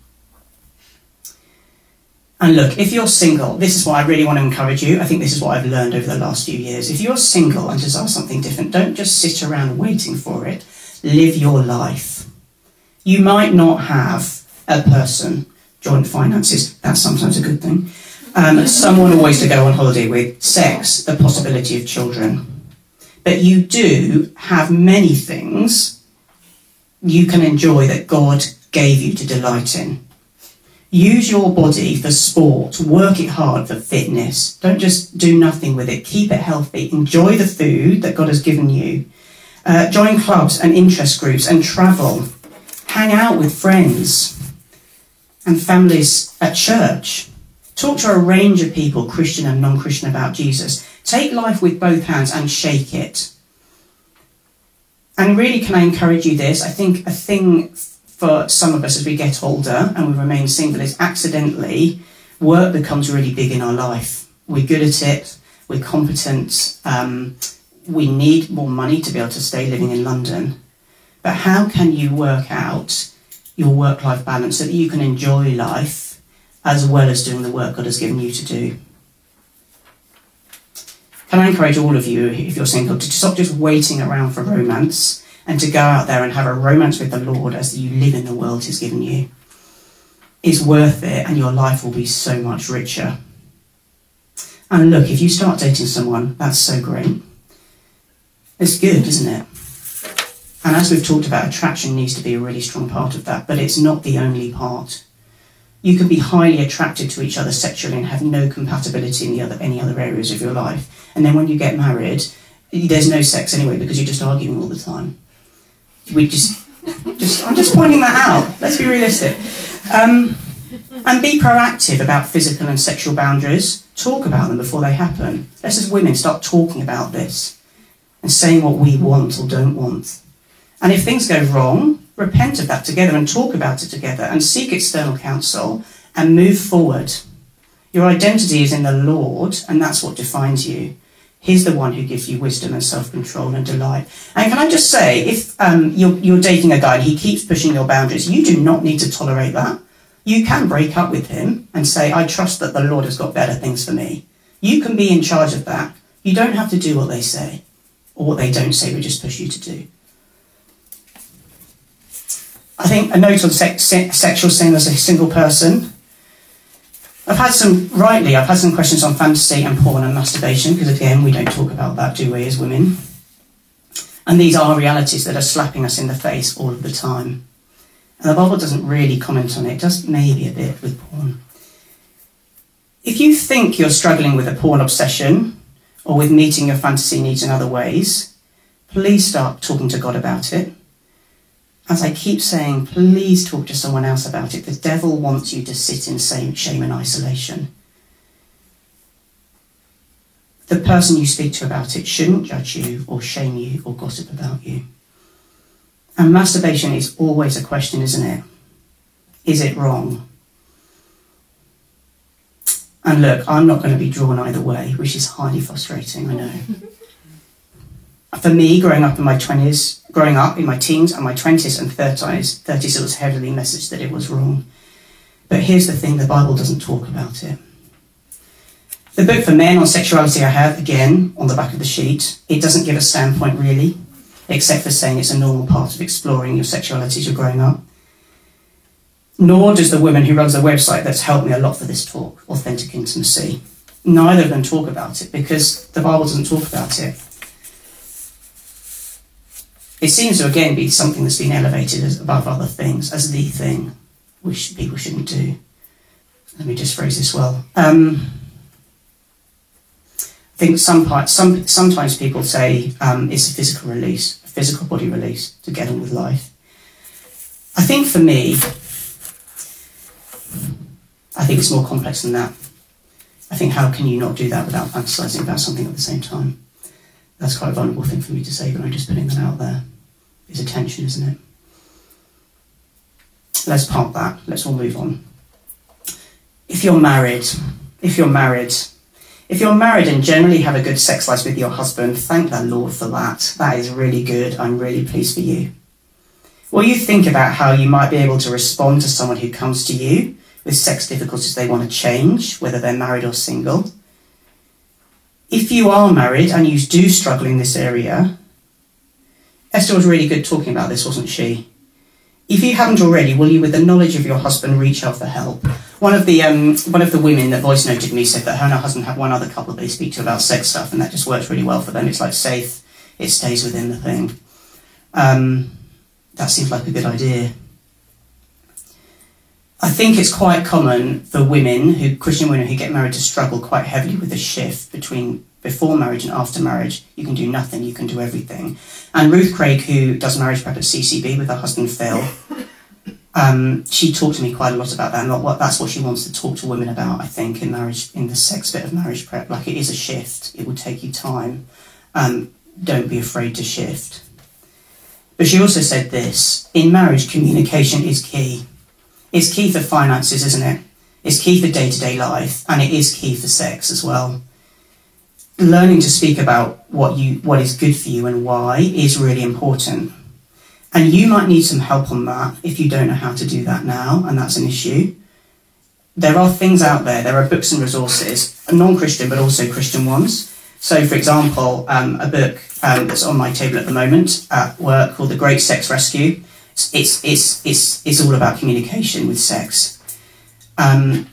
And look, if you're single, this is what I really want to encourage you. I think this is what I've learned over the last few years. If you're single and desire something different, don't just sit around waiting for it. Live your life. You might not have a person, joint finances, that's sometimes a good thing, um, someone always to go on holiday with, sex, the possibility of children. But you do have many things you can enjoy that God gave you to delight in. Use your body for sport. Work it hard for fitness. Don't just do nothing with it. Keep it healthy. Enjoy the food that God has given you. Uh, join clubs and interest groups and travel. Hang out with friends and families at church. Talk to a range of people, Christian and non-Christian, about Jesus. Take life with both hands and shake it. And really, can I encourage you this? I think a thing for some of us as we get older and we remain single is accidentally work becomes really big in our life. We're good at it. We're competent. Um, we need more money to be able to stay living in London. But how can you work out your work-life balance so that you can enjoy life as well as doing the work God has given you to do? Can I encourage all of you, if you're single, to stop just waiting around for romance and to go out there and have a romance with the Lord as you live in the world he's given you? It's worth it and your life will be so much richer. And look, if you start dating someone, that's so great. It's good, isn't it? And as we've talked about, attraction needs to be a really strong part of that, but it's not the only part. You can be highly attracted to each other sexually and have no compatibility in the other any other areas of your life. And then when you get married, there's no sex anyway because you're just arguing all the time. We just, just I'm just pointing that out. Let's be realistic. Um, and be proactive about physical and sexual boundaries. Talk about them before they happen. Let's as women start talking about this and saying what we want or don't want. And if things go wrong, repent of that together and talk about it together and seek external counsel and move forward. Your identity is in the Lord, and that's what defines you. He's the one who gives you wisdom and self-control and delight. And can I just say, if um, you're, you're dating a guy and he keeps pushing your boundaries, you do not need to tolerate that. You can break up with him and say, I trust that the Lord has got better things for me. You can be in charge of that. You don't have to do what they say, or what they don't say, but just push you to do. I think a note on sex, sexual sin as a single person. I've had some, rightly, I've had some questions on fantasy and porn and masturbation, because again, we don't talk about that, do we, as women? And these are realities that are slapping us in the face all of the time. And the Bible doesn't really comment on it, it does maybe a bit with porn. If you think you're struggling with a porn obsession, or with meeting your fantasy needs in other ways, please start talking to God about it. As I keep saying, please talk to someone else about it. The devil wants you to sit in shame and isolation. The person you speak to about it shouldn't judge you or shame you or gossip about you. And masturbation is always a question, isn't it? Is it wrong? And look, I'm not going to be drawn either way, which is highly frustrating, I know. For me, growing up in my twenties, growing up in my teens and my twenties and thirties, thirties, it was heavily messaged that it was wrong. But here's the thing, the Bible doesn't talk about it. The book for men on sexuality I have, again, on the back of the sheet, it doesn't give a standpoint really, except for saying it's a normal part of exploring your sexuality as you're growing up. Nor does the woman who runs the website that's helped me a lot for this talk, Authentic Intimacy. Neither of them talk about it because the Bible doesn't talk about it. It seems to, again, be something that's been elevated as above other things, as the thing, which people shouldn't do. Let me just phrase this well. Um, I think some part, some, sometimes people say um, it's a physical release, a physical body release to get on with life. I think for me, I think it's more complex than that. I think how can you not do that without fantasizing about something at the same time? That's quite a vulnerable thing for me to say, but I'm just putting that out there. It's a tension, isn't it? Let's park that. Let's all move on. If you're married, if you're married, if you're married and generally have a good sex life with your husband, thank the Lord for that. That is really good. I'm really pleased for you. Will you think about how you might be able to respond to someone who comes to you with sex difficulties they want to change, whether they're married or single? If you are married and you do struggle in this area, Esther was really good talking about this, wasn't she? If you haven't already, will you, with the knowledge of your husband, reach out for help? One of the um, one of the women that voice noted me said that her and her husband have one other couple they speak to about sex stuff, and that just works really well for them. It's like safe, it stays within the thing. Um, that seems like a good idea. I think it's quite common for women, who Christian women who get married, to struggle quite heavily with the shift between before marriage and after marriage. You can do nothing, you can do everything. And Ruth Craig, who does marriage prep at C C B with her husband Phil, um, she talked to me quite a lot about that, and what, that's what she wants to talk to women about, I think, in marriage, in the sex bit of marriage prep. Like, it is a shift, it will take you time. Um, don't be afraid to shift. But she also said this: in marriage, communication is key. It's key for finances, isn't it? It's key for day-to-day life, and it is key for sex as well. Learning to speak about what you what is good for you and why is really important. And you might need some help on that if you don't know how to do that now, and that's an issue. There are things out there, there are books and resources, non-Christian but also Christian ones. So, for example, um, a book um, that's on my table at the moment at work called The Great Sex Rescue. It's it's it's it's all about communication with sex. Um,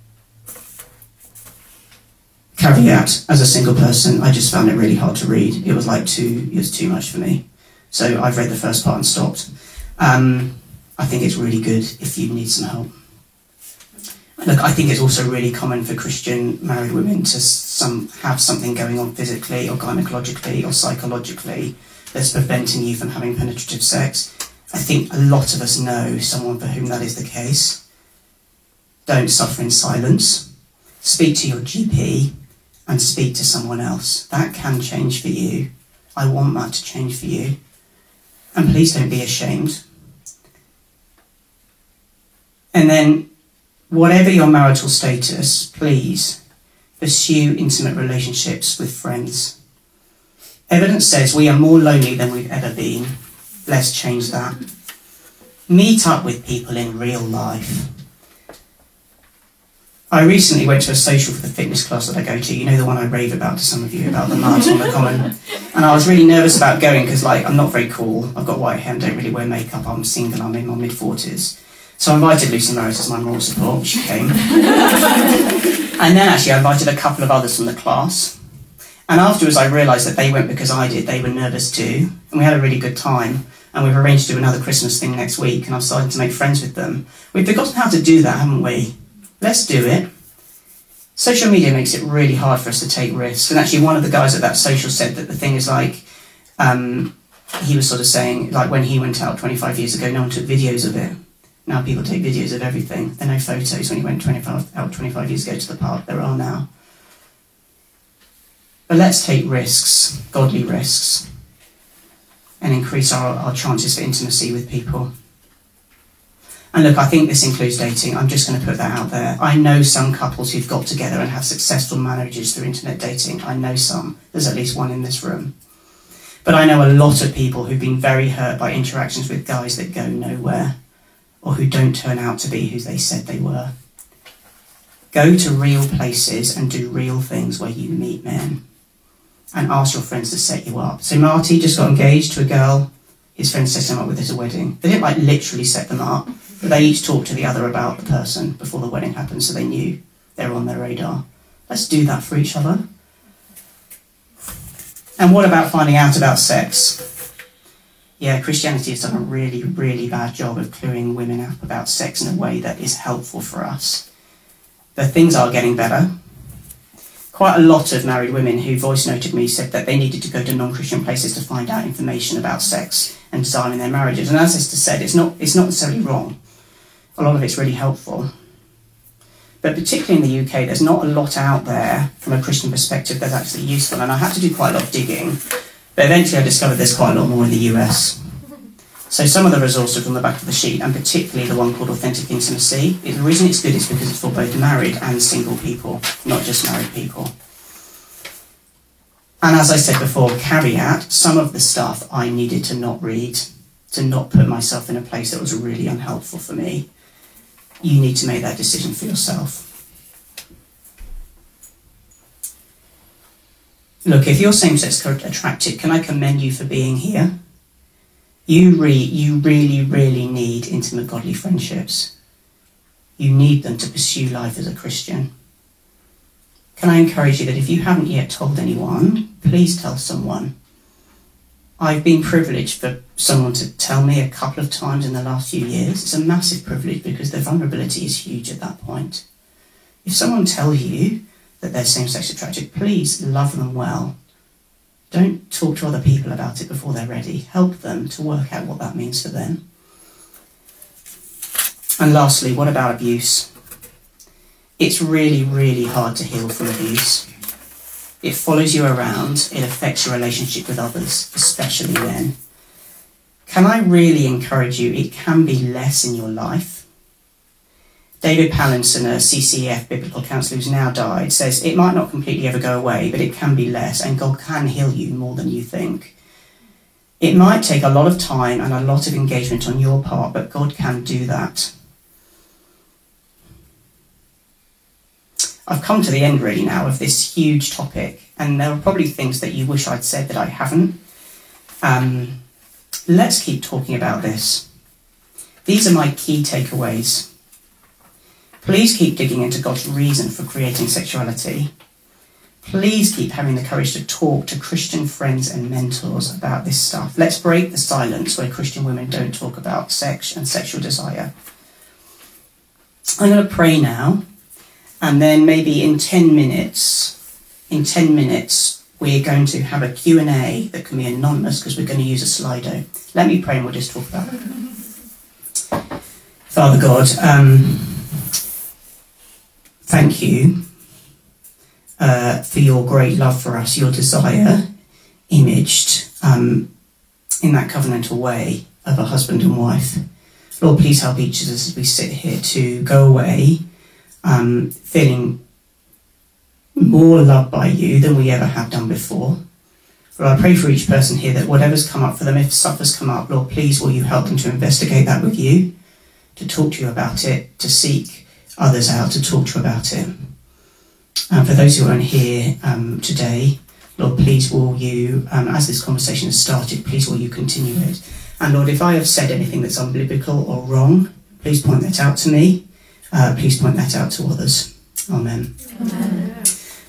caveat: as a single person, I just found it really hard to read. It was like too it was too much for me. So I've read the first part and stopped. Um, I think it's really good if you need some help. Look, I think it's also really common for Christian married women to some have something going on physically or gynecologically or psychologically that's preventing you from having penetrative sex. I think a lot of us know someone for whom that is the case. Don't suffer in silence. Speak to your G P and speak to someone else. That can change for you. I want that to change for you. And please don't be ashamed. And then, whatever your marital status, please pursue intimate relationships with friends. Evidence says we are more lonely than we've ever been. Let's change that. Meet up with people in real life. I recently went to a social for the fitness class that I go to. You know, the one I rave about to some of you, about the mud on the common. And I was really nervous about going because, like, I'm not very cool. I've got white hair and don't really wear makeup. I'm single. I'm in my mid-forties. So I invited Lucy Morris as my moral support. She came. And then, actually, I invited a couple of others from the class. And afterwards, I realised that they went because I did. They were nervous too. And we had a really good time. And we've arranged to do another Christmas thing next week. And I've started to make friends with them. We've forgotten how to do that, haven't we? Let's do it. Social media makes it really hard for us to take risks. And actually, one of the guys at that social said that the thing is like, um, he was sort of saying, like when he went out twenty-five years ago, no one took videos of it. Now people take videos of everything. There are no photos when he went twenty-five, out twenty-five years ago to the park. There are now. But let's take risks, godly risks, and increase our, our chances for intimacy with people. And look, I think this includes dating. I'm just going to put that out there. I know some couples who've got together and have successful marriages through internet dating. I know some. There's at least one in this room. But I know a lot of people who've been very hurt by interactions with guys that go nowhere or who don't turn out to be who they said they were. Go to real places and do real things where you meet men and ask your friends to set you up. So Marty just got engaged to a girl. His friends set him up with at a wedding. They didn't like literally set them up, but they each talked to the other about the person before the wedding happened, so they knew they were on their radar. Let's do that for each other. And what about finding out about sex? Yeah, Christianity has done a really, really bad job of cluing women up about sex in a way that is helpful for us. But things are getting better. Quite a lot of married women who voice noted me said that they needed to go to non-Christian places to find out information about sex and desire in their marriages. And as Esther said, it's not, it's not necessarily wrong. A lot of it's really helpful. But particularly in the U K, there's not a lot out there from a Christian perspective that's actually useful. And I had to do quite a lot of digging. But eventually I discovered there's quite a lot more in the U S. So some of the resources from the back of the sheet, and particularly the one called Authentic Intimacy, the reason it's good is because it's for both married and single people, not just married people. And as I said before, caveat, some of the stuff I needed to not read, to not put myself in a place that was really unhelpful for me. You need to make that decision for yourself. Look, if you're same-sex attracted, can I commend you for being here? You, re- you really, really need intimate godly friendships. You need them to pursue life as a Christian. Can I encourage you that if you haven't yet told anyone, please tell someone. I've been privileged for someone to tell me a couple of times in the last few years. It's a massive privilege because the vulnerability is huge at that point. If someone tells you that they're same-sex attracted, please love them well. Don't talk to other people about it before they're ready. Help them to work out what that means for them. And lastly, what about abuse? It's really, really hard to heal from abuse. It follows you around. It affects your relationship with others, especially then. Can I really encourage you? It can be less in your life. David Pallinson, a C C F biblical counsellor who's now died, says it might not completely ever go away, but it can be less, and God can heal you more than you think. It might take a lot of time and a lot of engagement on your part, but God can do that. I've come to the end really now of this huge topic, and there are probably things that you wish I'd said that I haven't. Um, let's keep talking about this. These are my key takeaways. Please keep digging into God's reason for creating sexuality. Please keep having the courage to talk to Christian friends and mentors about this stuff. Let's break the silence where Christian women don't talk about sex and sexual desire. I'm going to pray now. And then maybe in ten minutes, in ten minutes, we're going to have a Q and A that can be anonymous because we're going to use a Slido. Let me pray and we'll just talk about it. Father God, um, thank you uh, for your great love for us, your desire imaged um, in that covenantal way of a husband and wife. Lord, please help each of us as we sit here to go away Um, feeling more loved by you than we ever have done before. Lord, I pray for each person here that whatever's come up for them, if stuff has come up, Lord, please will you help them to investigate that with you, to talk to you about it, to seek others out to talk to you about it. And for those who aren't here um, today, Lord, please will you, um, as this conversation has started, please will you continue it. And Lord, if I have said anything that's unbiblical or wrong, please point that out to me. Uh, please point that out to others. Amen. Amen.